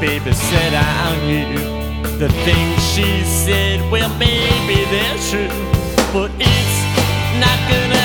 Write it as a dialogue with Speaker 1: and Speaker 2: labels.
Speaker 1: baby said I knew the things she said, well maybe they're true, but it's not gonna